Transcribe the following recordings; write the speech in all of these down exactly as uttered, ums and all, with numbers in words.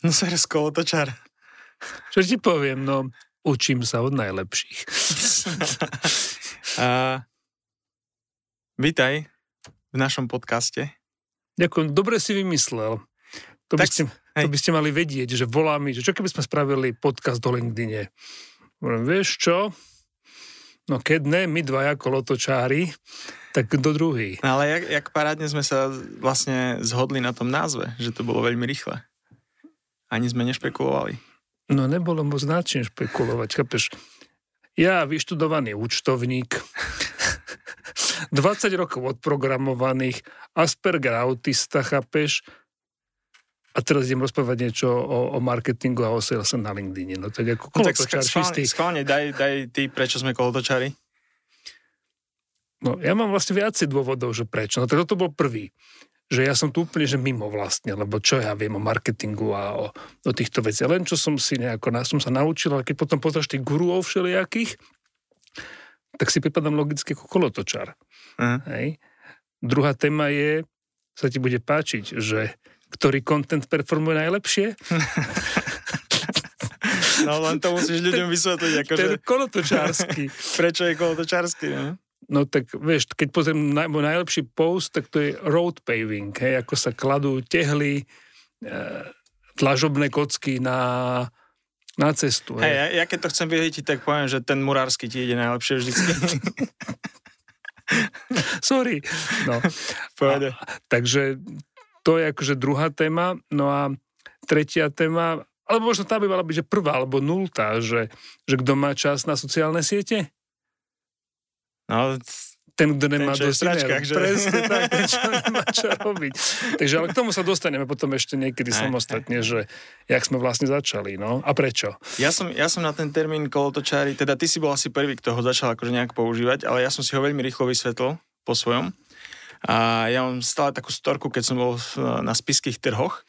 No sa kolotočár. Čo ti poviem, no učím sa od najlepších. uh, vítaj v našom podcaste. Ďakujem, dobre si vymyslel. To by, ste, to by ste mali vedieť, že volá mi, že čo keby sme spravili podcast do LinkedIne. Vieš čo? No keď ne, my dvaja kolotočári, tak do druhý. No ale jak, jak parádne sme sa vlastne zhodli na tom názve, že to bolo veľmi rýchle. Ani sme nešpekulovali. No nebolo moc način špekulovať, chápeš? Ja vyštudovaný účtovník, dvadsať rokov odprogramovaných, Asperger autista, chápeš? A teraz idem rozprávať niečo o, o marketingu a o sales na LinkedIne. No tak ako kolotočár čistý. Skválne, daj, daj ty, prečo sme kolotočári? No ja mám vlastne viacej dôvodov, že prečo. No tak toto bol prvý. Že ja som tu úplne, že mimo vlastne, lebo čo ja viem o marketingu a o, o týchto veciach. Len čo som si nejako, som sa naučil, ale keď potom pozráš tých guruov všelijakých, tak si pripadám logicky ako kolotočár. Uh-huh. Hej. Druhá téma je, sa ti bude páčiť, že ktorý content performuje najlepšie? No len to musíš ľuďom vysvetliť. Akože... Ten kolotočársky. Prečo je kolotočársky, ne? No tak vieš, keď pozriem na, môj najlepší post, tak to je road paving, hej, ako sa kladú tehly, e, tlažobné kocky na, na cestu. Hej, ja, ja keď to chcem vyhytiť, tak poviem, že ten murársky ti ide najlepšie vždycky. Sorry. No. A, takže to je akože druhá téma. No a tretia téma, alebo možno tá by mala byť, že prvá alebo nultá, že, že kto má čas na sociálne siete? No, ten, kto nemá ten, dosť iného. Presne tak, ten, čo nemá čo robiť. Takže ale k tomu sa dostaneme potom ešte niekedy aj, samostatne, aj. Že jak sme vlastne začali, no? A prečo? Ja som, ja som na ten termín kolotočári, teda ty si bol asi prvý, kto ho začal akože nejak používať, ale ja som si ho veľmi rýchlo vysvetlil po svojom. A ja mám stále takú storku, keď som bol na spišských trhoch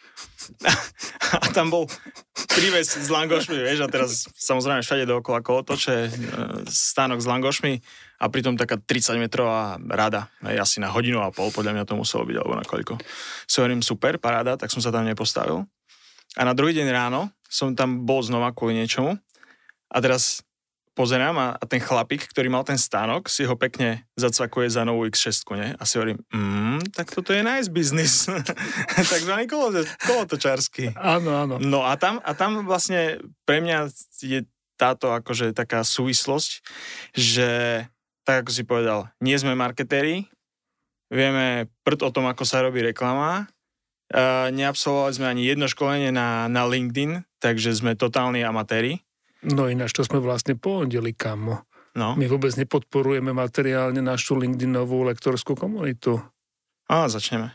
a tam bol príves s langošmi, vieš, a teraz samozrejme všade dookola kolotoče, stánok s langošmi a pritom taká tridsaťmetrová rada, asi na hodinu a pol, podľa mňa to muselo byť, alebo na koľko. Si hovorím, super, paráda, tak som sa tam nepostavil. A na druhý deň ráno som tam bol znova kvôli niečomu a teraz pozerám a, a ten chlapík, ktorý mal ten stánok, si ho pekne zacvakuje za novú iks šesť, ne? A si hovorím, mm, tak toto je nice business. Takzvaný kolotočársky. Áno, áno. No a tam, a tam vlastne pre mňa je táto akože taká súvislosť, že tak ako si povedal, nie sme marketéri, vieme prd o tom, ako sa robí reklama, uh, neabsolvovali sme ani jedno školenie na, na LinkedIn, takže sme totálni amatéri. No ináč, to sme vlastne pohodili, kamo. No. My vôbec nepodporujeme materiálne našu LinkedInovú lektorskú komunitu. Á, začneme.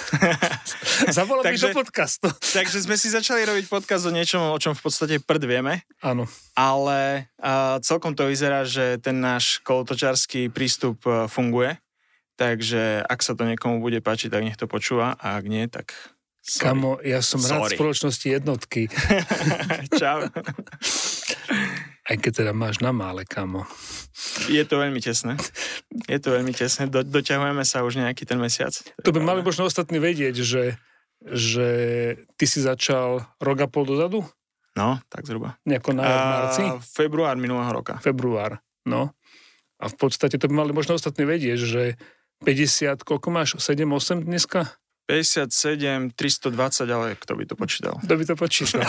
Zavolám mi do podcastu. Takže sme si začali robiť podcast o niečom, o čom v podstate prd vieme. Áno. Ale uh, celkom to vyzerá, že ten náš kolotočársky prístup uh, funguje. Takže ak sa to niekomu bude páčiť, tak nech to počúva. A ak nie, tak... Sorry. Kamo, ja som Sorry. rád v spoločnosti jednotky. Čau. Aj keď teda máš na mále, kamo. Je to veľmi tesné. Je to veľmi tesné. Do, doťahujeme sa už nejaký ten mesiac. To by mali možno ostatní vedieť, že, že ty si začal rok a pol dozadu? No, tak zhruba. Nejako na v marci? Február minulého roka. Február, no. A v podstate to by mali možno ostatní vedieť, že päťdesiat, koľko máš? sedem osem dneska? päťdesiatsedem, tristodvadsať, ale kto by to počítal? Kto by to počítal?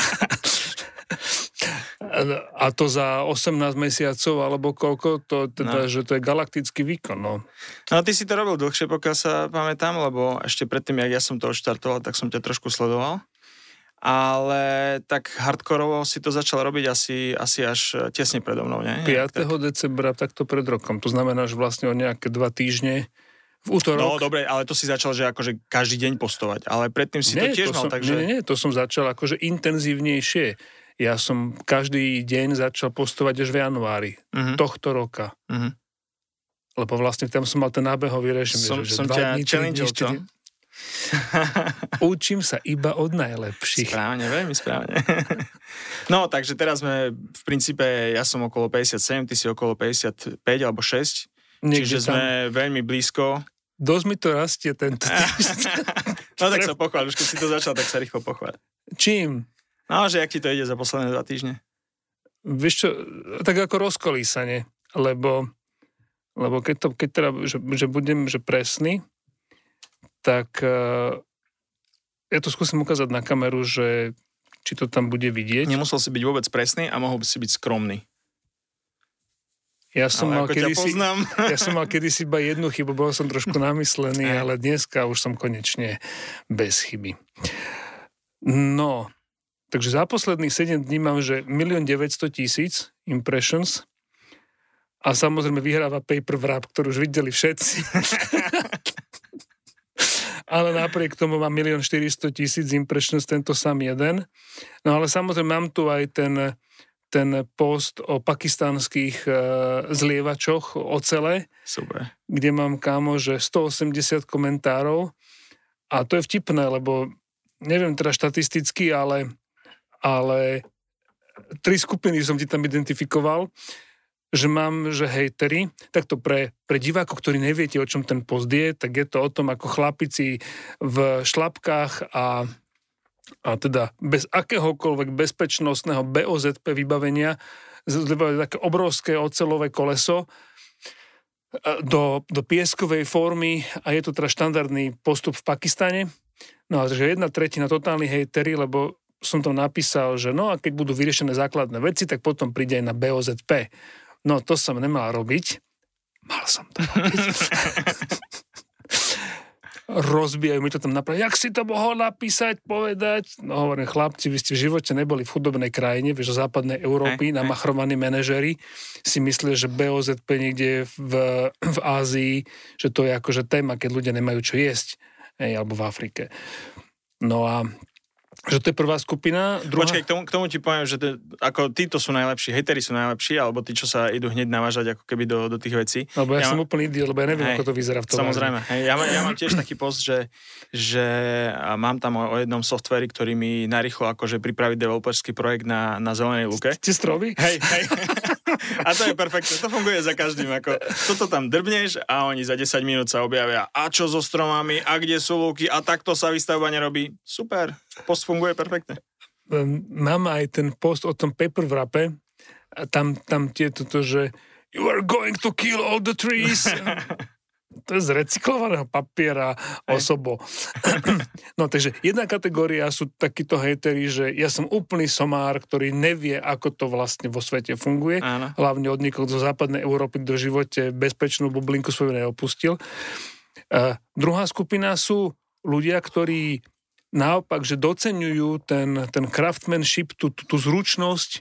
A to za osemnásť mesiacov, alebo koľko? To, teda, no. Že to je galaktický výkon, no. No ty si to robil dlhšie, pokiaľ sa pamätám, lebo ešte predtým, jak ja som to odštartoval, tak som ťa trošku sledoval. Ale tak hardkorovo si to začal robiť asi, asi až tesne predo mnou, nie? piateho decembra, takto pred rokom. To znamená, že vlastne o nejaké dva týždne v útorok. No dobre, ale to si začal, že akože každý deň postovať, ale predtým si nie, to tiež to mal, som, takže... Nie, nie, to som začal akože intenzívnejšie. Ja som každý deň začal postovať až v januári uh-huh. tohto roka. Uh-huh. Lebo vlastne tam som mal ten nábehový režim. Som, že som dva ťa dní, challengeol, čo? Učím sa iba od najlepších. Správne, veľmi správne. No, takže teraz sme v princípe, ja som okolo päťdesiatsedem, ty si okolo päťdesiatpäť alebo šesť. Niekde čiže tam... sme veľmi blízko. Dosť mi to rastie tento týždeň. No tak sa pochváľ, už keď si to začal, tak sa rýchlo pochváľ. Čím? No, že jak ti to ide za posledné dva týždne? Vieš čo, tak ako rozkolísanie, lebo, lebo keď, to, keď teda, že, že budem že presný, tak uh, ja to skúsim ukázať na kameru, že či to tam bude vidieť. Nemusel si byť vôbec presný a mohol by si byť skromný. Ja som, mal kedysi, poznám. ja som mal kedysi iba jednu chybu, bol som trošku namyslený, ale dneska už som konečne bez chyby. No, takže za posledných sedem dní mám, že milión deväťsto tisíc impressions a samozrejme vyhráva Paper Wrap, ktorú už videli všetci. Ale napriek tomu mám milión štyristo tisíc impressions, tento sám jeden. No ale samozrejme mám tu aj ten... ten post o pakistanských e, zlievačoch ocele, Super. kde mám, kámo, že stoosemdesiat komentárov a to je vtipné, lebo neviem teda štatisticky, ale, ale tri skupiny som ti tam identifikoval, že mám, že hejteri, takto pre, pre divákov, ktorí neviete, o čom ten post je, tak je to o tom, ako chlapici v šlapkách a a teda bez akéhokoľvek bezpečnostného bé ó zet pé vybavenia zlievali také obrovské oceľové koleso do, do pieskovej formy a je to teda štandardný postup v Pakistane. No a že jedna tretina totálni hejteri, lebo som to napísal, že no a keď budú vyriešené základné veci, tak potom príde aj na bé ó zet pé. No to som nemal robiť. Mal som to robiť. Rozbijajú mi to tam napraviť. Jak si to mohol napísať, povedať? No hovorím, chlapci, vy ste v živote neboli v chudobnej krajine, vieš, zo západnej Európy, hey, namachrovaní hey. manažeri si myslia, že bé ó zet pé niekde v, v Ázii, že to je akože téma, keď ľudia nemajú čo jesť, hej, alebo v Afrike. No a že to je prvá skupina. Druhá... Počkaj, k tomu, k tomu ti poviem, že to, ako títo sú najlepší, hejteri sú najlepší, alebo tí, čo sa idú hneď navážať ako keby do, do tých vecí. Lebo ja, ja som mám... úplný idiot, lebo ja neviem, hej, ako to vyzerá v tom. Samozrejme. Hej, ja, mám, ja mám tiež taký post, že, že mám tam o, o jednom softveri, ktorý mi narýchlo akože pripraví developerský projekt na, na zelenej lúke. Ste stromy? Hej, hej. A to je perfektné, to funguje za každým. Ako, toto tam drbneš a oni za desať minút sa objavia. A čo so stromami, a kde sú lúky, a takto sa výstavba nerobí. Super, post funguje perfektne. Mám aj ten post o tom paper wrape. A tam, tam tie toto, že you are going to kill all the trees. To je z recyklovaného papiera osobo. No takže jedna kategória sú takíto hejteri, že ja som úplný somár, ktorý nevie, ako to vlastne vo svete funguje. Áno. Hlavne od niekoho zo západnej Európy, kto v živote bezpečnú bublinku svoju neopustil. Uh, druhá skupina sú ľudia, ktorí naopak, že doceňujú ten, ten craftsmanship, tú, tú, tú zručnosť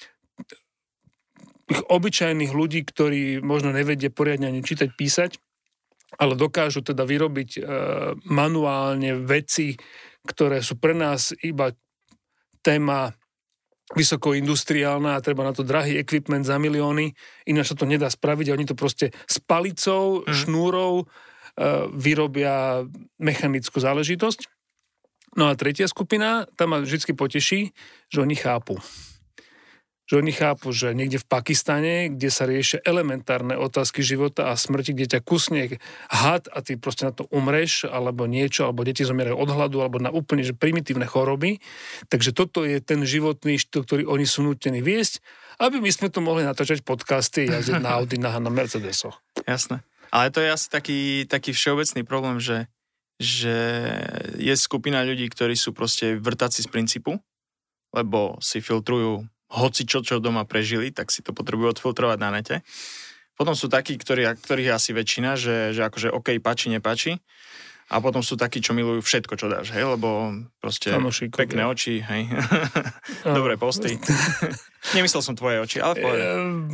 tých obyčajných ľudí, ktorí možno nevedia poriadne ani čítať, písať, ale dokážu teda vyrobiť e, manuálne veci, ktoré sú pre nás iba téma vysokoindustriálna a treba na to drahý equipment za milióny, ináč sa to nedá spraviť a oni to proste s palicou, mm. šnúrou e, vyrobia mechanickú záležitosť. No a tretia skupina, tam ma vždy poteší, že oni chápu. Že oni chápu, že niekde v Pakistane, kde sa riešia elementárne otázky života a smrti, kde ťa kusne had a ty proste na to umreš, alebo niečo, alebo deti zomierajú od hladu, alebo na úplne že primitívne choroby. Takže toto je ten životný štýl, ktorý oni sú nútení viesť, aby my sme tu mohli natáčať podcasty a jazdiť na Audinách a na Mercedesoch. Jasné. Ale to je asi taký, taký všeobecný problém, že, že je skupina ľudí, ktorí sú proste vrtáci z princípu, lebo si filtrujú hoci čo, čo doma prežili, tak si to potrebujú odfiltrovať na nete. Potom sú takí, ktorí, ktorých je asi väčšina, že, že akože OK, páči, nepáči. A potom sú takí, čo milujú všetko, čo dáš, hej, lebo proste Kamošíko, pekné ja. oči, hej. Dobré posty. Nemyslel som tvoje oči, ale v pohode.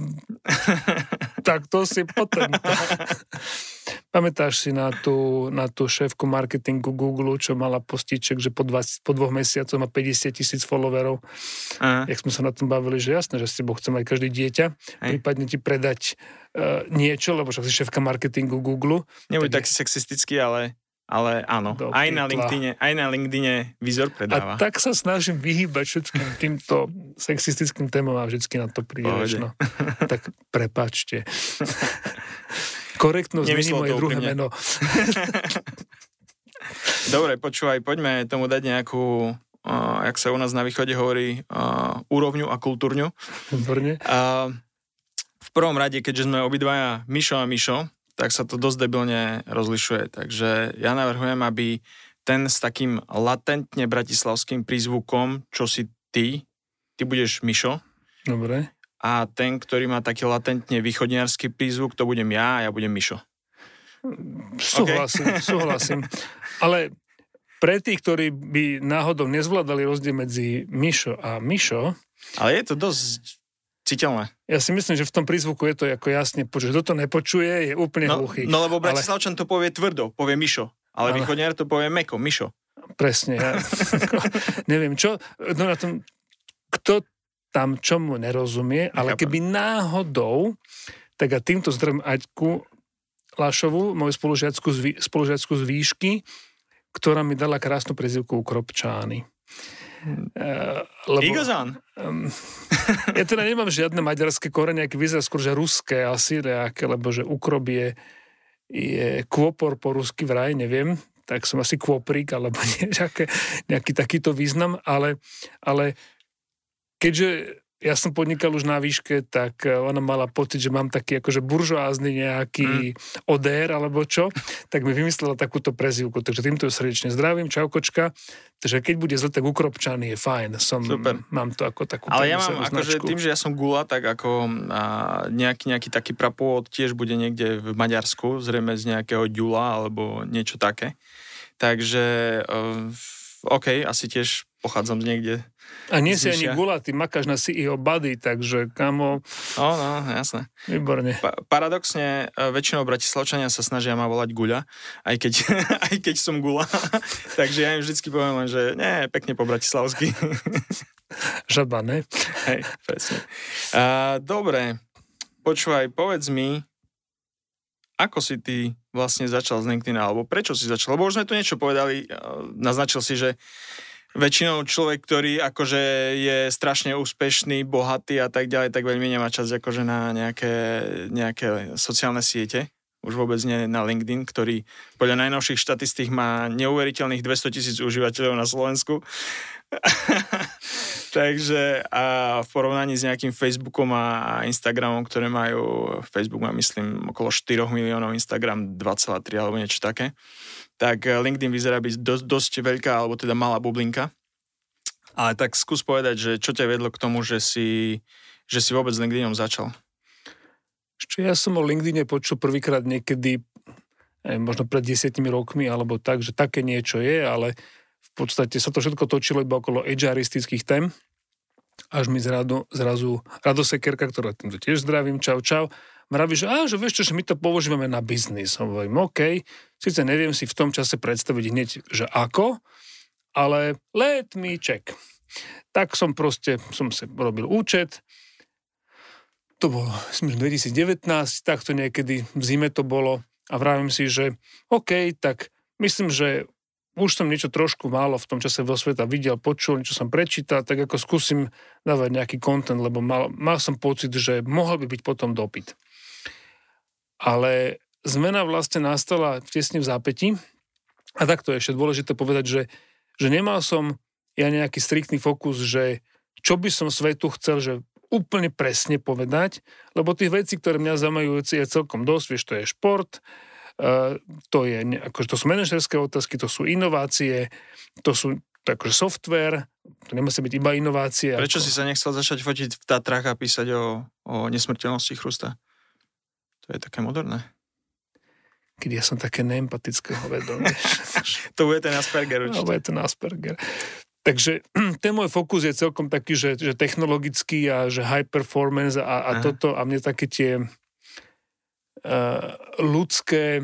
Tak to si potom. Pamätáš si na tú, na tú šéfku marketingu Google, čo mala postiček, že po, dvadsať, po dvoch mesiacoch má päťdesiat tisíc followerov. Aha. Jak sme sa na tom bavili, že jasné, že s tebou chcem aj každý dieťa, Hej. prípadne ti predať uh, niečo, lebo však si šéfka marketingu Google. Nebuď tak, tak sexistický, ale Ale áno, aj na, LinkedIne, aj na LinkedIne výzor predáva. A tak sa snažím vyhýbať všetkým týmto sexistickým témom a vždycky na to prídeš. No. Tak prepáčte. Korektnosť není moje druhé meno. Dobre, počúvaj, poďme tomu dať nejakú uh, jak sa u nás na východe hovorí, uh, úrovňu a kultúrňu. Výborne. Uh, v prvom rade, keďže sme obidvaja Mišo a Mišo, tak sa to dosť debilne rozlišuje. Takže ja navrhujem, aby ten s takým latentne bratislavským prízvukom, čo si ty, ty budeš Mišo. Dobre. A ten, ktorý má taký latentne východniarsky prízvuk, to budem ja a ja budem Mišo. Súhlasím, okay. súhlasím. Ale pre tých, ktorí by náhodou nezvládali rozdiel medzi Mišo a Mišo... Ale je to dosť citeľné. Ja si myslím, že v tom prízvuku je to ako jasne počuť. Kto to nepočuje, je úplne no, hluchý. No lebo Bratislavčan ale... to povie tvrdo, povie Mišo. Ale, ale... východniar to povie meko, Mišo. Presne. Ja neviem, čo... No na tom, kto tam čomu nerozumie, ale keby náhodou, tak a týmto zdravím Aťku Lašovu, moju spolužiačku z, spolužiačku z výšky, ktorá mi dala krásnu prezývku Ukropčány. Uh, lebo, Igazán? Um, ja teda nemám žiadne maďarské korene, aký vyzerá skôr, že ruské asi nejaké, lebo že Ukrop je, je kvopor po rusky vraj, neviem, tak som asi kvoprík, alebo nejaké, nejaký takýto význam, ale, ale keďže ja som podnikal už na výške, tak ona mala pocit, že mám taký akože buržoázny nejaký mm. odér alebo čo, tak mi vymyslela takúto prezývku. Takže týmto ju srdečne zdravím, čaukočka. Takže keď bude zle, tak Ukropčaný je fajn. Som, super. Mám to ako takú... Ale ja mám akože tým, že ja som gula, tak ako a, nejaký, nejaký taký prapôvod tiež bude niekde v Maďarsku, zrejme z nejakého ďula alebo niečo také. Takže uh, OK, asi tiež pochádzam z niekde. A nie si ani gula, ty makáš na C E O body, takže kamo... No, no, jasné. Výborne. Pa- paradoxne, väčšinou Bratislavčania sa snažia ma volať Guľa, aj keď, aj keď som gula. Takže ja im vždycky poviem len, že nie, pekne po bratislavsky. Žaba, ne? Hej, presne. Uh, dobre, počúvaj, povedz mi, ako si ty vlastne začal z LinkedIn, alebo prečo si začal? Lebo už sme tu niečo povedali, naznačil si, že väčšinou človek, ktorý akože je strašne úspešný, bohatý a tak ďalej, tak veľmi nemá čas akože na nejaké, nejaké sociálne siete. Už vôbec nie na LinkedIn, ktorý podľa najnovších štatistík má neuveriteľných dvestotisíc užívateľov na Slovensku. Takže a v porovnaní s nejakým Facebookom a Instagramom, ktoré majú, Facebook má myslím okolo štyri miliónov, Instagram dva celé tri alebo niečo také, tak LinkedIn vyzerá byť dosť, dosť veľká, alebo teda malá bublinka. Ale tak skús povedať, že čo ťa vedlo k tomu, že si, že si vôbec s LinkedInom začal? Ešte ja som o LinkedIne počul prvýkrát niekedy, aj možno pred desiatimi rokmi, alebo tak, že také niečo je, ale v podstate sa to všetko točilo iba okolo HRistických tém. Až mi zrazu, zrazu Rado Sekerka, ktorá týmto tiež zdravím, čau, čau, mraví, že, á, že vieš čo, že my to používame na biznis. Hovorím, OK, síce neviem si v tom čase predstaviť hneď, že ako, ale let me check. Tak som proste, som si robil účet, to bolo, myslím, že dvetisíc devätnásť, takto niekedy v zime to bolo a vravím si, že OK, tak myslím, že už som niečo trošku málo v tom čase vo sveta videl, počul, niečo som prečítal, tak ako skúsim dávať nejaký content, lebo mal, mal som pocit, že mohol by byť potom dopyt. Ale zmena vlastne nastala tesne v zápätí a takto je ešte dôležité povedať, že, že nemal som ja nejaký striktný fokus, že čo by som svetu chcel, že úplne presne povedať, lebo tých vecí, ktoré mňa zaujímajú, je celkom dosť, vieš, to je šport, Uh, to, je, akože to sú manažerské otázky, to sú inovácie, to sú to akože software, to nemusí byť iba inovácie. Prečo ako... si sa nechcel začať fotiť v Tatrách a písať o, o nesmrteľnosti chrusta? To je také moderné. Keď ja som také neempatické hovedom. To bude ten Asperger určite. To bude ten Asperger. Takže ten môj fokus je celkom taký, že, že technologický a že high performance a, a toto a mne také tie Uh, ľudské,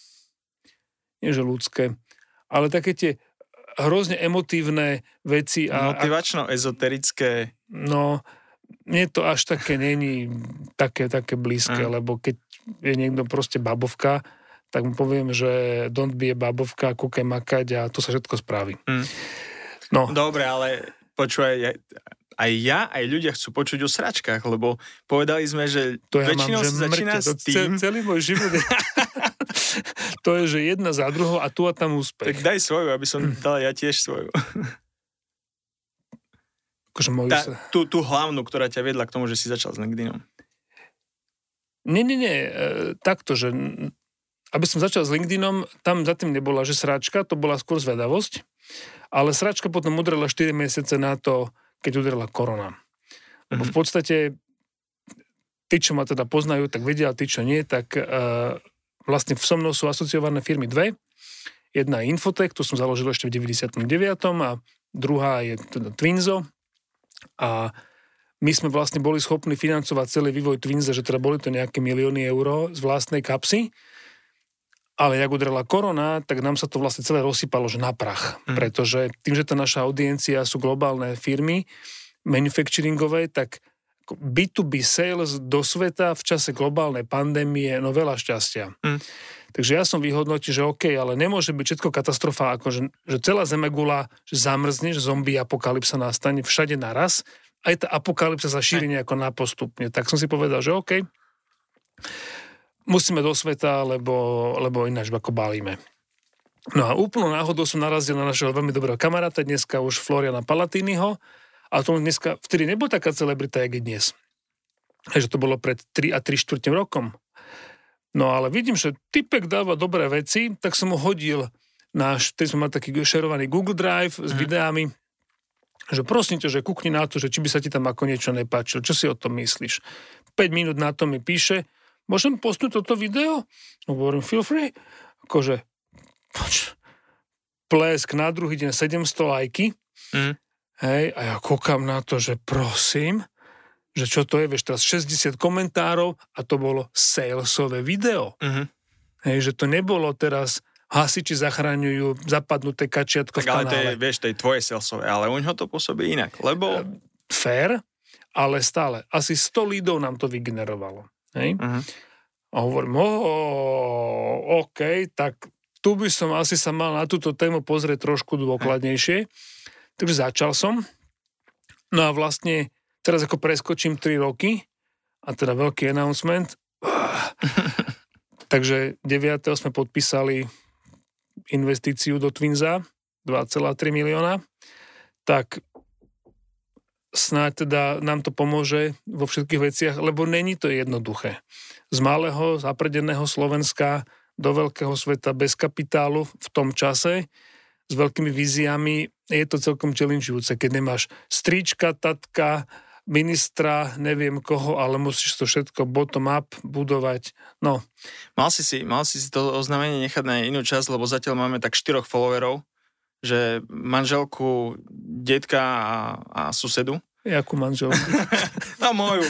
nie že ľudské, ale také tie hrozne emotívne veci. A, motivačno-ezoterické. No, mne to až také není také, také blízke, uh. lebo keď je niekto proste babovka, tak mu poviem, že don't be a babovka, kúkaj makať a to sa všetko spraví. Mm. No. Dobre, ale počúvaj, ja, aj ja, aj ľudia chcú počuť o sračkách, lebo povedali sme, že to ja väčšinou mám, sa začína s tým... Celý môj život je... To je, že jedna za druhou a tu a tam úspech. Tak daj svoju, aby som dal ja tiež svoju. akože moju... Tá, tú, tú hlavnú, ktorá ťa viedla k tomu, že si začal s LinkedInom. Nie, nie, nie. E, takto, že aby som začal s LinkedInom, tam za tým nebola, že sračka, to bola skôr zvedavosť, ale sračka potom udrela štyri mesiace na to, keď udrela korona. Lebo v podstate tí, čo ma teda poznajú, tak vedia, a tí, čo nie, tak e, vlastne so mnou sú asociované firmy dve. Jedna je Infotech, tu som založil ešte v deväťdesiatom deviatom a druhá je teda Twinzo. A my sme vlastne boli schopní financovať celý vývoj Twinza, že teda boli to nejaké milióny eur z vlastnej kapsy. Ale jak udrela korona, tak nám sa to vlastne celé rozsypalo, že na prach. Mm. Pretože tým, že tá naša audiencia sú globálne firmy manufacturingové, tak bí tú bí sales do sveta v čase globálnej pandémie, no veľa šťastia. Mm. Takže ja som vyhodnotil, že OK, ale nemôže byť všetko katastrofa, ako že, že celá zemegula, že zamrzne, že zombie apokalypsa nastane všade naraz, aj tá apokalypsa sa šíri nejako napostupne. Tak som si povedal, že OK, musíme do sveta, lebo, lebo ináč ako balíme. No a úplnou náhodou som narazil na našeho veľmi dobrého kamaráta, dneska už Floriana Palatínyho, a to dneska, vtedy nebol taká celebrita, jak je dnes. Takže to bolo pred tri a tri štvrtým rokom. No ale vidím, že typek dáva dobré veci, tak som mu hodil náš, teď sme mali taký šerovaný Google Drive s mm. videami, že prosím ťa, že kúkni na to, že či by sa ti tam ako niečo nepáčilo, čo si o tom myslíš. päť minút na to mi píše, môžem postnúť toto video? No hovorím, feel free. Akože, poč, plesk na druhý deň sedemsto lajky. Mm. Hej, a ja kúkam na to, že prosím, že čo to je, vieš, teraz šesťdesiat komentárov a to bolo salesové video. Mm-hmm. Hej, že to nebolo teraz hasiči zachraňujú zapadnuté kačiatko tak v kanále. Ale to je, vieš, to je tvoje salesové, ale u ňoho to pôsobí inak, lebo... Fair, ale stále. Asi sto lídov nám to vygenerovalo. Hej? Uh-huh. A hovorím, oh, OK, tak tu by som asi sa mal na túto tému pozrieť trošku dôkladnejšie. Takže začal som. No a vlastne teraz ako preskočím tri roky a teda veľký announcement. Takže deviateho sme podpísali investíciu do Twinza dva celé tri milióna. Tak snáď teda nám to pomôže vo všetkých veciach, lebo není to jednoduché. Z malého, zapredeného Slovenska do veľkého sveta bez kapitálu v tom čase, s veľkými víziami, je to celkom challengeujúce, keď nemáš strička, tatka, ministra, neviem koho, ale musíš to všetko bottom-up budovať. No. Mal si si, mal si si to oznámenie nechať na inú časť, lebo zatiaľ máme tak štyroch followerov, že manželku, detka a, a susedu. Jakú manželku? No moju.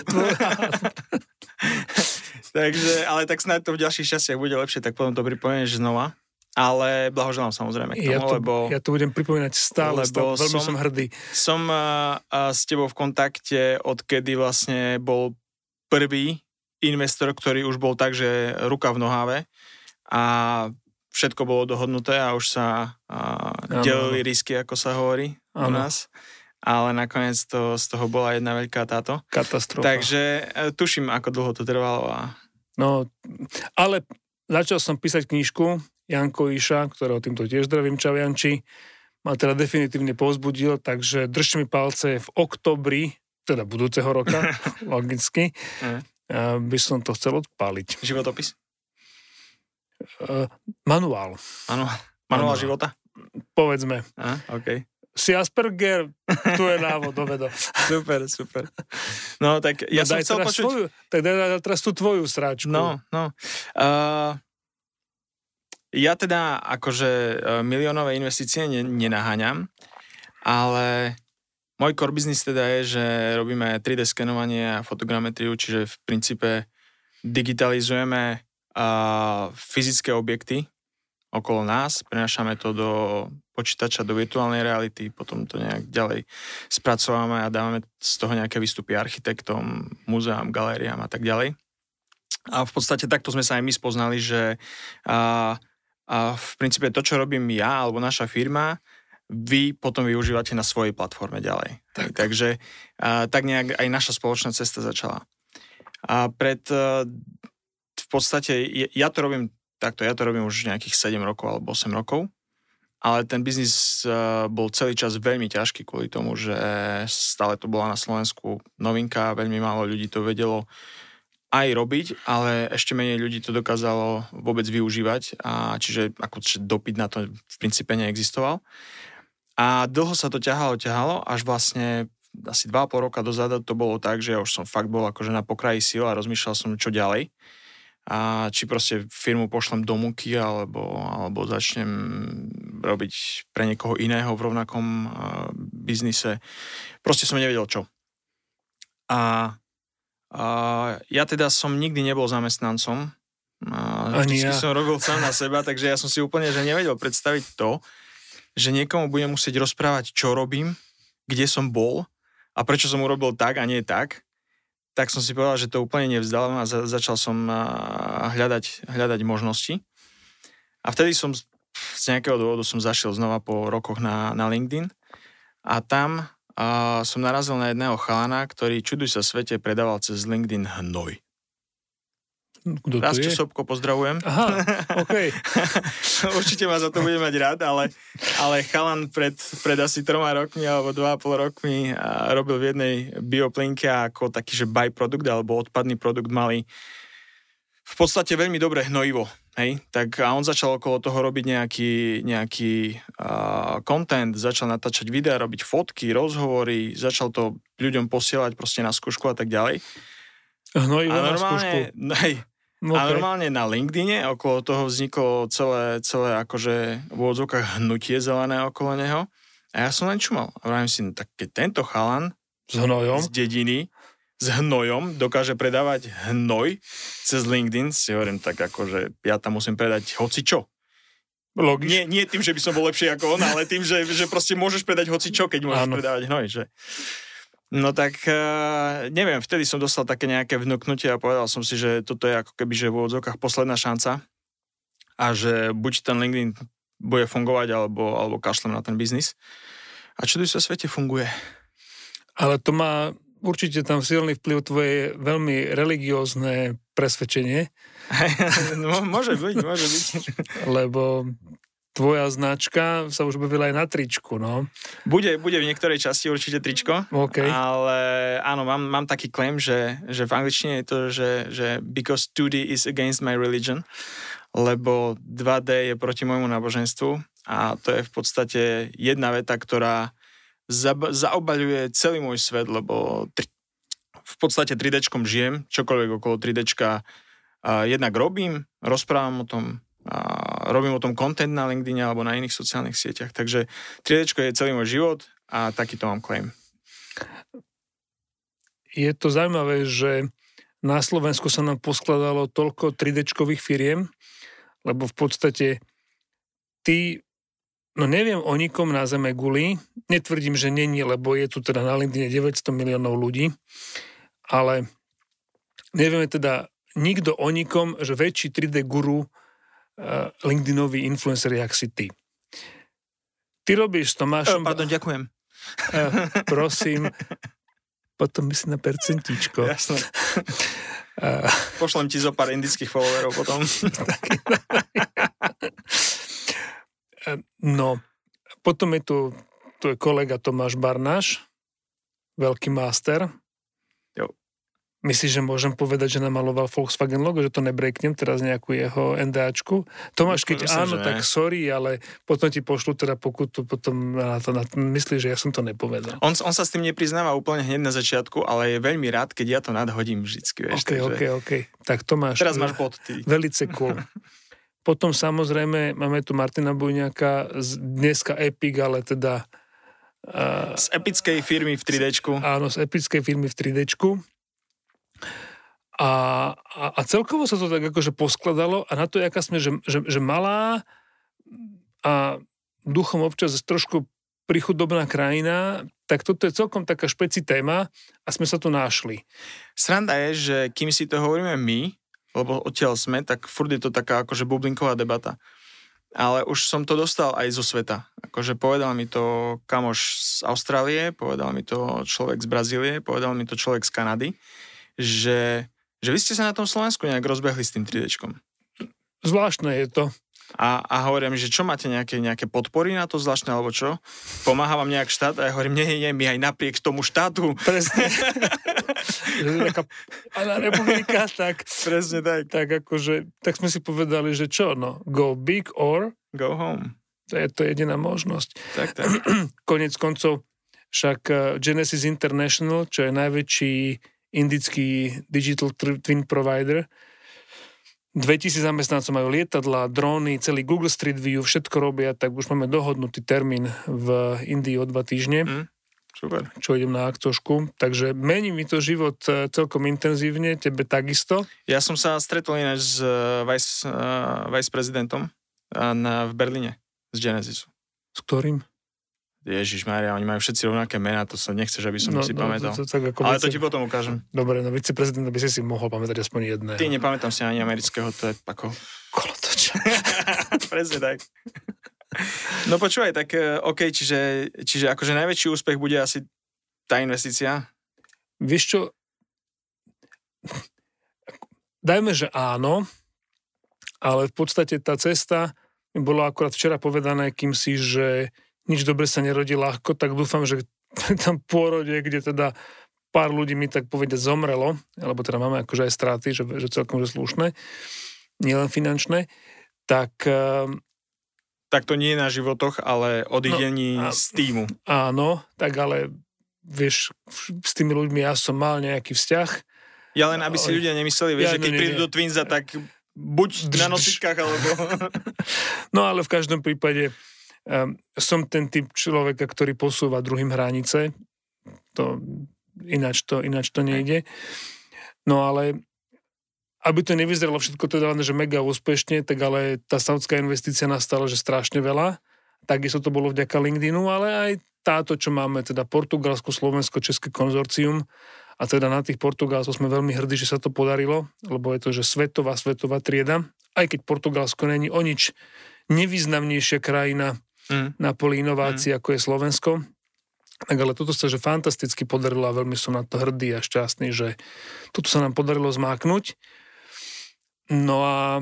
Takže, ale tak snáď to v ďalších častiach bude lepšie, tak potom to pripomenieš znova. Ale blahoželám samozrejme k tomu, ja to, lebo... Ja to budem pripomínať stále, stále veľmi som, som hrdý. Som uh, uh, s tebou v kontakte, odkedy vlastne bol prvý investor, ktorý už bol tak, že ruka v noháve a všetko bolo dohodnuté a už sa uh, delili risky, ako sa hovorí ano. U nás. Ale nakoniec to, z toho bola jedna veľká táto. Katastrofa. Takže uh, tuším, ako dlho to trvalo. A... No, ale začal som písať knižku Janko Iša, ktorého týmto tiež zdravím, čau Janči, ma teda definitívne povzbudil, takže držte mi palce v októbri, teda budúceho roka, logicky, uh, by som to chcel odpáliť. Životopis? Uh, manuál. Manuál, manuál života? Povedzme. Aha, OK. Si Asperger, tu je návod, dovedo. Super, super. No tak ja no, som chcel počuť... Svoju, tak daj teraz tú tvoju sráčku. No, no. Uh... Ja teda akože miliónové investície nenaháňam, ale môj core business teda je, že robíme tri dé skenovanie a fotogrametriu, čiže v princípe digitalizujeme uh, fyzické objekty okolo nás, prenášame to do počítača, do virtuálnej reality, potom to nejak ďalej spracovávame a dávame z toho nejaké výstupy architektom, múzeám, galériám a tak ďalej. A v podstate takto sme sa aj my spoznali, že uh, a v princípe to, čo robím ja alebo naša firma, vy potom využívate na svojej platforme ďalej. Tak. Takže a, tak nejak aj naša spoločná cesta začala. A pred a, v podstate, ja to robím takto, ja to robím už nejakých sedem rokov alebo osem rokov ale ten biznis bol celý čas veľmi ťažký kvôli tomu, že stále to bola na Slovensku novinka, veľmi málo ľudí to vedelo aj robiť, ale ešte menej ľudí to dokázalo vôbec využívať, a čiže ako dopyt na to v princípe neexistoval. A dlho sa to ťahalo, ťahalo, až vlastne asi dva a pol roka dozadu to bolo tak, že ja už som fakt bol akože na pokraji síl a rozmýšľal som, čo ďalej. A či proste firmu pošlem do múky, alebo, alebo začnem robiť pre niekoho iného v rovnakom uh, biznise. Proste som nevedel čo. A Uh, ja teda som nikdy nebol zamestnancom. Uh, vždycky ja. som robil sám na seba, takže ja som si úplne že nevedel predstaviť to, že niekomu budem musieť rozprávať, čo robím, kde som bol a prečo som urobil tak a nie tak. Tak som si povedal, že to úplne nevzdávam a za- začal som uh, hľadať, hľadať možnosti. A vtedy som z nejakého dôvodu som zašiel znova po rokoch na, na LinkedIn a tam a som narazil na jedného chalana, ktorý, čuduj sa svete, predával cez LinkedIn hnoj. Kto to Rastio je? Sobko, pozdravujem. Aha, okej. Okay. Určite ma za to bude mať rád, ale, ale chalan pred, pred asi troma rokmi alebo dva a pol rokmi a robil v jednej bioplinke ako taký, že byprodukt alebo odpadný produkt mali v podstate veľmi dobré hnojivo. Hej, tak a on začal okolo toho robiť nejaký, nejaký uh, content, začal natáčať videá, robiť fotky, rozhovory, začal to ľuďom posielať proste na skúšku a tak ďalej. Hnojivo a na skúšku. Hej, okay. A normálne na LinkedIne okolo toho vzniklo celé, celé akože v úvodzovkách hnutie zelené okolo neho. A ja som len čumal. A vravím si, no, tak keď tento chalan s hnojom z dediny s hnojom dokáže predávať hnoj cez LinkedIn, si hovorím tak akože ja tam musím predať hocičo. Nie, nie tým, že by som bol lepší ako on, ale tým, že, že proste môžeš predať hocičo, keď môžeš Áno. predávať hnoj. Že? No tak uh, neviem, vtedy som dostal také nejaké vnúknutie a povedal som si, že toto je ako keby, že v úvodzovkách posledná šanca a že buď ten LinkedIn bude fungovať, alebo, alebo kašlem na ten biznis. A čuduj sa, svete funguje. Ale to má určite tam silný vplyv tvoje veľmi religiózne presvedčenie. No, môže byť, môže byť. Lebo tvoja značka sa už objavila aj na tričku, no. Bude, bude v niektorej časti určite tričko, okay. Ale áno, mám, mám taký claim, že, že v angličtine je to, že, že because two D is against my religion, lebo dva dé je proti môjmu náboženstvu a to je v podstate jedna veta, ktorá Za, zaobaľuje celý môj svet, lebo tri, v podstate tri déčkom žijem, čokoľvek okolo tri déčka uh, jednak robím, rozprávam o tom, uh, robím o tom content na LinkedIne alebo na iných sociálnych sieťach, takže tri déčko je celý môj život a takýto mám claim. Je to zaujímavé, že na Slovensku sa nám poskladalo toľko tri déčkových firiem, lebo v podstate ty No neviem o nikom na zeme guli, netvrdím, že není, lebo je tu teda na LinkedIne deväťsto miliónov ľudí, ale nevieme teda nikto o nikom, že väčší tri dé guru uh, LinkedInový influencer, jak si ty. Ty robíš s Tomášom... Uh, pardon, ďakujem. Uh, prosím, potom by si na percentíčko. Jasné. Uh, Pošlem ti zo pár indických followerov potom. No, potom je tu, tu je kolega Tomáš Barnáš, veľký master. Jo. Myslíš, že môžem povedať, že namaloval Volkswagen logo, že to nebreaknem teraz nejakú jeho NDAčku? Tomáš, keď myslím, áno, tak sorry, ale potom ti pošlu teda pokutu, potom na to, na to myslíš, že ja som to nepovedal. On, on sa s tým nepriznáva úplne hneď na začiatku, ale je veľmi rád, keď ja to nadhodím vždycky. Vieš, OK, takže... OK, OK. Tak Tomáš. Teraz máš bod, ty. Velice cool. Potom samozrejme máme tu Martina Bujňáka, dneska Epic, ale teda... Uh, z epickej firmy v tri déčku. Áno, z epickej firmy v tri déčku. A, a, a celkovo sa to tak akože poskladalo a na to, jaká sme, že, že, že malá a duchom občas trošku prichudobná krajina, tak toto je celkom taká špeci téma a sme sa tu našli. Sranda je, že kým si to hovoríme my, lebo odtiaľ sme, tak furt je to taká akože bublinková debata. Ale už som to dostal aj zo sveta. Akože povedal mi to kamoš z Austrálie, povedal mi to človek z Brazílie, povedal mi to človek z Kanady, že, že vy ste sa na tom Slovensku nejak rozbehli s tým tri déčkom. Zvláštne je to. A, a hovorím, že čo máte nejaké, nejaké podpory na to zvláštne, alebo čo? Pomáha vám nejak štát? A ja hovorím, nie, nie, my aj napriek tomu štátu. Presne. Že to je taká malá republika, tak... Presne tak. Tak akože, tak sme si povedali, že čo, no, go big or... Go home. To je to jediná možnosť. Tak, tak. Konec koncov, však Genesis International, čo je najväčší indický digital twin provider, dvetisíc zamestnancov majú lietadlá, dróny, celý Google Street View, všetko robia, tak už máme dohodnutý termín v Indii o dva týždne. Mm, super. Čo idem na aktošku. Takže mení mi to život celkom intenzívne, tebe takisto. Ja som sa stretol ináč s uh, vice, uh, vice prezidentom uh, na, v Berlíne z Genesisu. S ktorým? Ježišmária, oni majú všetci rovnaké mená, to sa nechceš, aby som no, si no, pamätal. To, to, tak ako Ale vice... to ti potom ukážem. Dobre, no viceprezidenta by si si mohol pamätať aspoň jedného. Ty, nepamätám si ani amerického, to je ako... Kolotoča. Presne tak. No počúvaj, tak OK, čiže, čiže akože najväčší úspech bude asi tá investícia? Vieš čo, dajme, že áno, ale v podstate tá cesta mi bolo akurát včera povedané kýmsi, že nič dobre sa nerodí ľahko, tak dúfam, že tam pôrode, kde teda pár ľudí mi tak povedať zomrelo, alebo teda máme akože aj straty, že, že celkom že slušné, nielen finančné, tak... Tak to nie je na životoch, ale odídení no, z týmu. Áno, tak ale vieš, s tými ľuďmi ja som mal nejaký vzťah. Ja len, aby si ľudia nemysleli, vieš, ja, že keď nie, prídu nie. do Twinsa, tak buď drž, na nosičkách, alebo... No ale v každom prípade um, som ten typ človeka, ktorý posúva druhým hranice. To, ináč, to, ináč to nejde. No ale aby to nevyzeralo všetko teda len, že mega úspešne, tak ale tá saudská investícia nastala, že strašne veľa. Takisto to bolo vďaka LinkedInu, ale aj táto, čo máme, teda Portugalsko, Slovensko, České konzorcium. A teda na tých Portugálcov sme veľmi hrdí, že sa to podarilo, lebo je to, že svetová, svetová trieda. Aj keď Portugalsko není o nič nevýznamnejšia krajina mm. na poli inovácií, mm. ako je Slovensko. Tak ale toto sa že fantasticky podarilo a veľmi som na to hrdý a šťastný, že toto sa nám podarilo zmáknuť. No a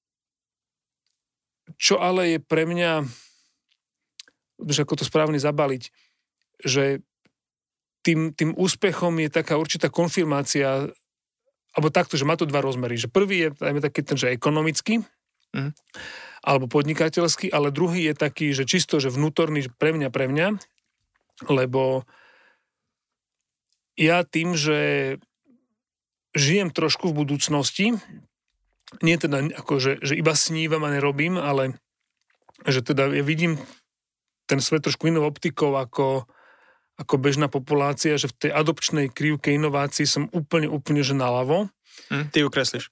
čo ale je pre mňa, že ako to správne zabaliť, že tým, tým úspechom je taká určitá konfirmácia, alebo takto, že má to dva rozmery. Že prvý je dajme taký ten, že ekonomický, mm. alebo podnikateľský, ale druhý je taký, že čisto, že vnútorný pre mňa, pre mňa, lebo ja tým, že žijem trošku v budúcnosti, nie teda ako, že, že iba snívam a nerobím, ale že teda ja vidím ten svet trošku inou optikou ako, ako bežná populácia, že v tej adopčnej krivke inovácií som úplne, úplne, že naľavo. Hm, ty ju kreslíš.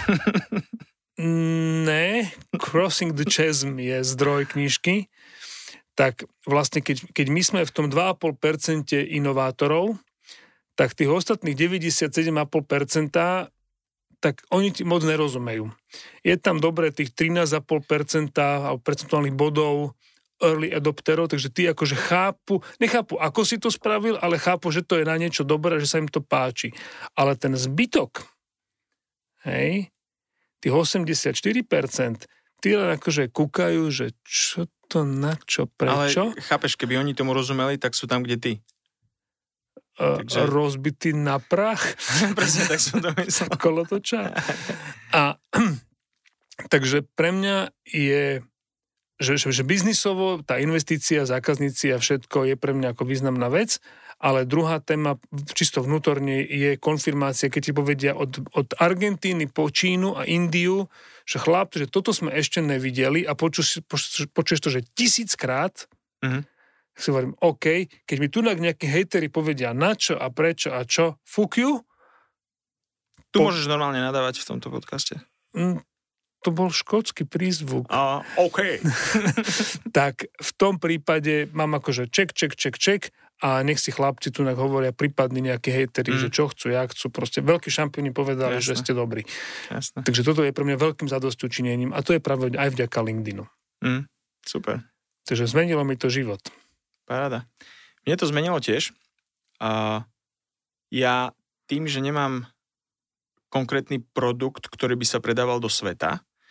Ne, Crossing the Chasm je zdroj knižky. Tak vlastne, keď, keď my sme v tom dva a pol percenta inovátorov, tak tých ostatných deväťdesiatsedem celá päť percenta tak oni ti moc nerozumejú. Je tam dobre tých trinásť celá päť percenta alebo percentuálnych bodov early adopterov, takže tí akože chápu, nechápu, ako si to spravil, ale chápu, že to je na niečo dobré, že sa im to páči. Ale ten zbytok, hej, tých osemdesiatštyri percent, tí len akože kúkajú, že čo to, na čo, prečo. Ale chápeš, keby oni tomu rozumeli, tak sú tam, kde ty. Takže... rozbitý na prach. Presne, tak som to myslel. Kolotoča. A takže pre mňa je, že, že, že biznisovo tá investícia, zákazníci a všetko je pre mňa ako významná vec, ale druhá téma čisto vnútorne je konfirmácia, keď ti povedia od, od Argentíny po Čínu a Indiu, že chlap, že toto sme ešte nevideli a počuješ, počuješ to, že tisíckrát, mm-hmm. si hovorím, OK, keď mi tu nejakí hejteri povedia na čo a prečo a čo, fuck you. Tu po... môžeš normálne nadávať v tomto podcaste. Mm, to bol škótsky prízvuk. Uh, OK. Tak v tom prípade mám akože ček, ček, ček, ček a nech si chlapci tu hovoria prípadní nejakí hejteri, mm. že čo chcú, jak chcú. Proste veľkí šampióni povedali, Jasne. Že ste dobrí. Jasne. Takže toto je pre mňa veľkým zadosťučinením a to je práve aj vďaka LinkedInu. Mm, super. Takže zmenilo mi to život. Paráda. Mne to zmenilo tiež. Uh, ja tým, že nemám konkrétny produkt, ktorý by sa predával do sveta,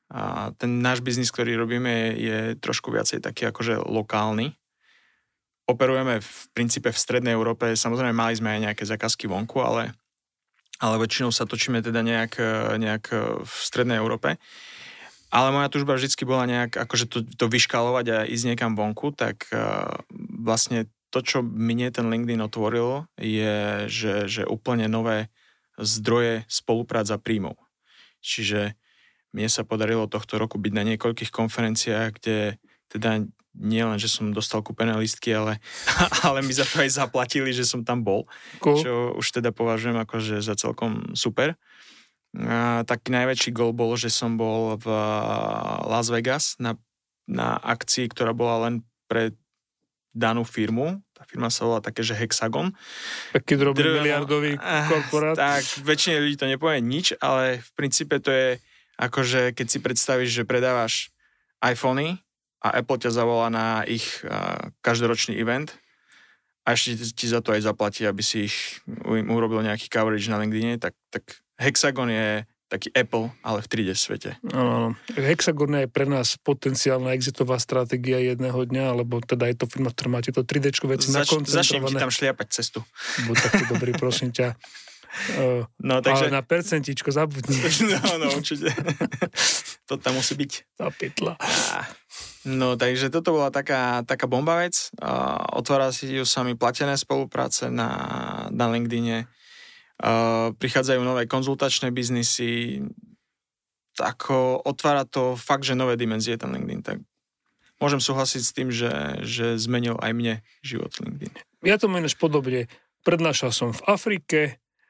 A ten náš biznis, ktorý robíme, je, je trošku viacej taký akože lokálny. Operujeme v princípe v strednej Európe, samozrejme mali sme aj nejaké zákazky vonku, ale, ale väčšinou sa točíme teda nejak, nejak v strednej Európe. Ale moja túžba vždycky bola nejak akože to, to vyškálovať a ísť niekam vonku, tak uh, vlastne to, čo mne ten LinkedIn otvoril, je, že, že úplne nové zdroje spolupráca príjmov. Čiže mne sa podarilo tohto roku byť na niekoľkých konferenciách, kde teda nie len, že som dostal kúpené lístky, ale, ale mi za to aj zaplatili, že som tam bol. Cool. Čo už teda považujem akože za celkom super. A taký najväčší gól bol, že som bol v Las Vegas na, na akcii, ktorá bola len pre danú firmu. Tá firma sa volá také, že Hexagon. Taký drobný Drv... miliardový korporát. Tak, väčšine ľudí to nepovie nič, ale v princípe to je akože keď si predstavíš, že predávaš iPhony a Apple ťa zavolá na ich uh, každoročný event a ešte ti za to aj zaplatí, aby si ich im urobil nejaký coverage na LinkedIne, tak, tak Hexagon je taký Apple, ale v tri dé svete. Áno, Hexagon je pre nás potenciálna exitová stratégia jedného dňa, alebo teda je to firma, ktorá máte to tri déčko veci Zač, nakoncentrované. Začnem ti tam šliapať cestu. Buď taký dobrý, prosím ťa. Uh, no, takže... Ale na percentičko zabudni. No, no, určite. To tam musí byť. Tá pytla. No, takže toto bola taká, taká bomba vec. Uh, otvára si ju sami platené spolupráce na, na LinkedIne. Uh, prichádzajú nové konzultačné biznisy. Tak uh, otvára to fakt, že nové dimenzie ten LinkedIn. Tak môžem súhlasiť s tým, že, že zmenil aj mne život LinkedIn. Ja to menáš podobne. Prednášal som v Afrike,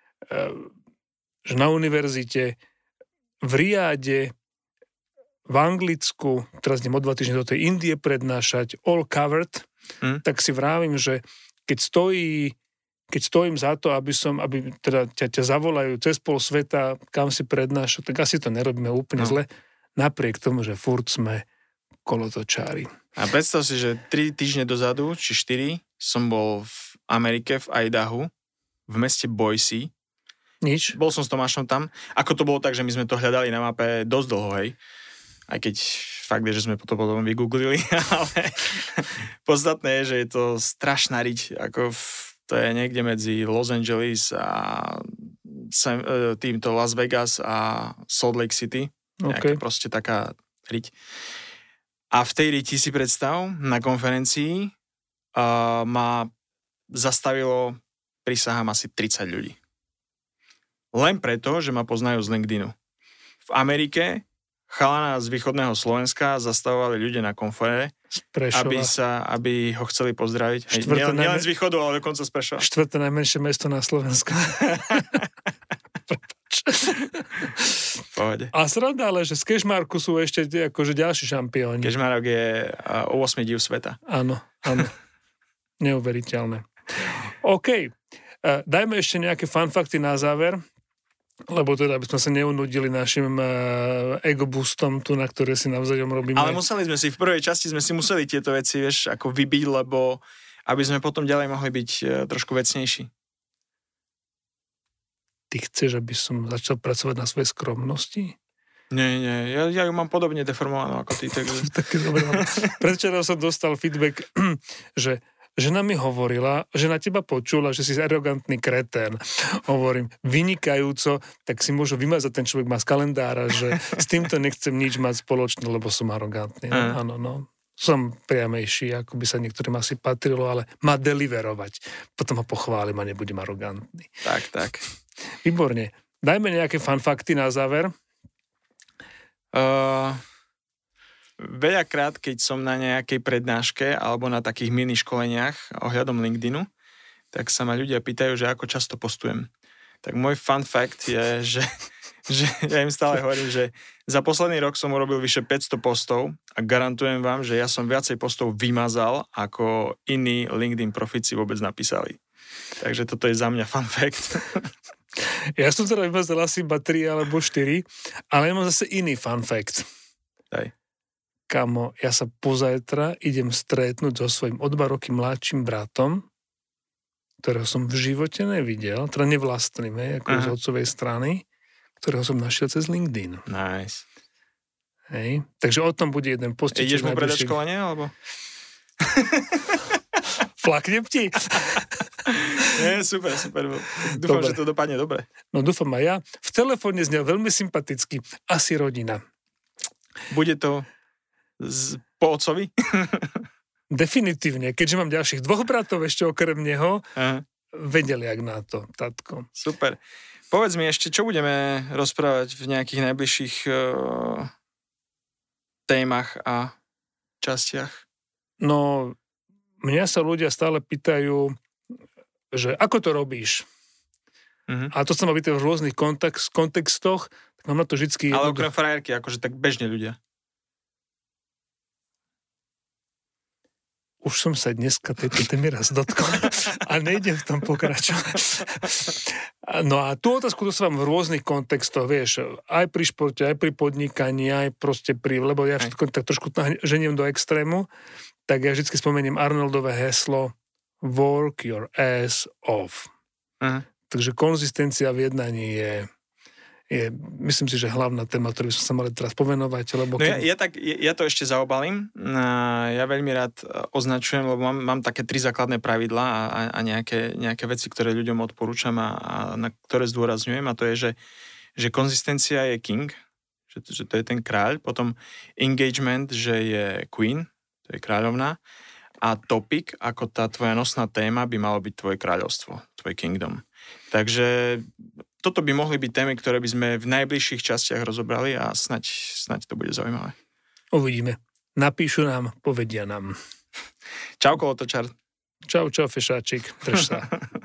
že na univerzite, v Riáde, v Anglicku, teraz idem o dva týždne do tej Indie prednášať, all covered, hmm. tak si vravím, že keď stojí, keď stojím za to, aby som, aby teda ťa, ťa zavolajú cez pol sveta, kam si prednáša, tak asi to nerobíme úplne no. zle, napriek tomu, že furt sme kolotočári. A predstav si, že tri týždne dozadu, či štyri, som bol v Amerike, v Idahu, v meste Boise. Nič. Bol som s Tomášom tam. Ako to bolo tak, že my sme to hľadali na mape dosť dlho, hej. Aj keď fakt je, že sme to potom vygooglili, ale podstatné je, že je to strašná riť. Ako v, to je niekde medzi Los Angeles a sem, týmto Las Vegas a Salt Lake City. Okay. Proste taká riť. A v tej riti si predstav, na konferencii uh, ma zastavilo, prisahám, asi tridsať ľudí. Len preto, že ma poznajú z LinkedInu. V Amerike chalana z východného Slovenska zastavovali ľudia na konfere, aby, sa, aby ho chceli pozdraviť. Nielen najmen... z východu, ale dokonca z Prešova. Štvrté najmenšie mesto na Slovensku. Pohode. A sranda, ale že z Kežmarku sú ešte akože ďalší šampióni. Kežmarok je uh, ôsmy div sveta. Áno, áno. Neuveriteľné. OK. Uh, dajme ešte nejaké fanfakty na záver, lebo teda, aby sme sa neunudili našim uh, ego-boostom tu, na ktoré si navzájom robíme. Ale museli sme si, v prvej časti sme si museli tieto veci, vieš, ako vybiť, lebo aby sme potom ďalej mohli byť uh, trošku vecnejší. Ty chceš, aby som začal pracovať na svojej skromnosti? Nie, nie, ja, ja ju mám podobne deformovanú ako ty. Takže... Také dobré. Predvčera som dostal feedback, že žena mi hovorila, že na teba počula, že si arogantný kretén. Hovorím, vynikajúco, tak si môžu vymazať, ten človek má z kalendára, že s týmto nechcem nič mať spoločné, lebo som arogantný. No, áno, no. Som priamejší, ako by sa niektorým asi patrilo, ale má deliverovať. Potom ho pochválim a nebudem arogantný. Tak, tak. Výborne. Dajme nejaké fanfakty na záver. Uh, veľakrát, keď som na nejakej prednáške alebo na takých mini školeniach ohľadom LinkedInu, tak sa ma ľudia pýtajú, že ako často postujem. Tak môj fun fact je, že, že ja im stále hovorím, že za posledný rok som urobil vyše päťsto postov a garantujem vám, že ja som viacej postov vymazal, ako iní LinkedIn profíci vôbec napísali. Takže toto je za mňa fun fact. Ja som teda vymazal asi iba tri alebo štyri, ale ja mám zase iný fun fact. Daj. Kamo, ja sa pozajtra idem stretnúť so svojím o dva roky mladším bratom, ktorého som v živote nevidel, teda nevlastným, hej, ako z otcovej strany, ktorého som našiel cez LinkedIn. Nice. Hej. Takže o tom bude jeden postiček. Ideš mu predať školenie, alebo? Flaknem ti? Nie, super, super. Dúfam, dobre. že to dopadne dobre. No dúfam aj ja. V telefóne znel veľmi sympaticky. Asi rodina. Bude to z, po otcovi? Definitívne. Keďže mám ďalších dvoch bratov ešte okrem neho, Aha. vedeli jak na to, tatko. Super. Povedz mi ešte, čo budeme rozprávať v nejakých najbližších uh, témach a častiach? No, mňa sa ľudia stále pýtajú, že ako to robíš? Uh-huh. A to sa má byť v rôznych kontext, kontextoch, tak mám na to vždycky... Ale okrem frajerky, akože tak bežne ľudia. Už som sa dneska tejto témy raz dotkol a nejdem v tom pokračovať. No a tú otázku dostávam v rôznych kontextoch, vieš, aj pri športe, aj pri podnikaní, aj proste pri, lebo ja všetko tak trošku ženiem do extrému, tak ja vždy spomeniem Arnoldové heslo work your ass off. Uh-huh. Takže konzistencia v jednaní je, je, myslím si, že hlavná téma, ktorú by som sa mali teraz povenovať. Lebo no keď... ja, ja, tak, ja to ešte zaobalím. Ja veľmi rád označujem, lebo mám, mám také tri základné pravidlá a, a nejaké, nejaké veci, ktoré ľuďom odporúčam a, a na ktoré zdôrazňujem, a to je, že, že konzistencia je king, že, že to je ten kráľ, potom engagement, že je queen, to je kráľovná, a topic, ako tá tvoja nosná téma, by malo byť tvoje kráľovstvo, tvoj kingdom. Takže toto by mohli byť témy, ktoré by sme v najbližších častiach rozobrali a snaď, snaď to bude zaujímavé. Uvidíme. Napíšu nám, povedia nám. Čau, kolotočar. Čau, čau, fešáčik. Drž sa.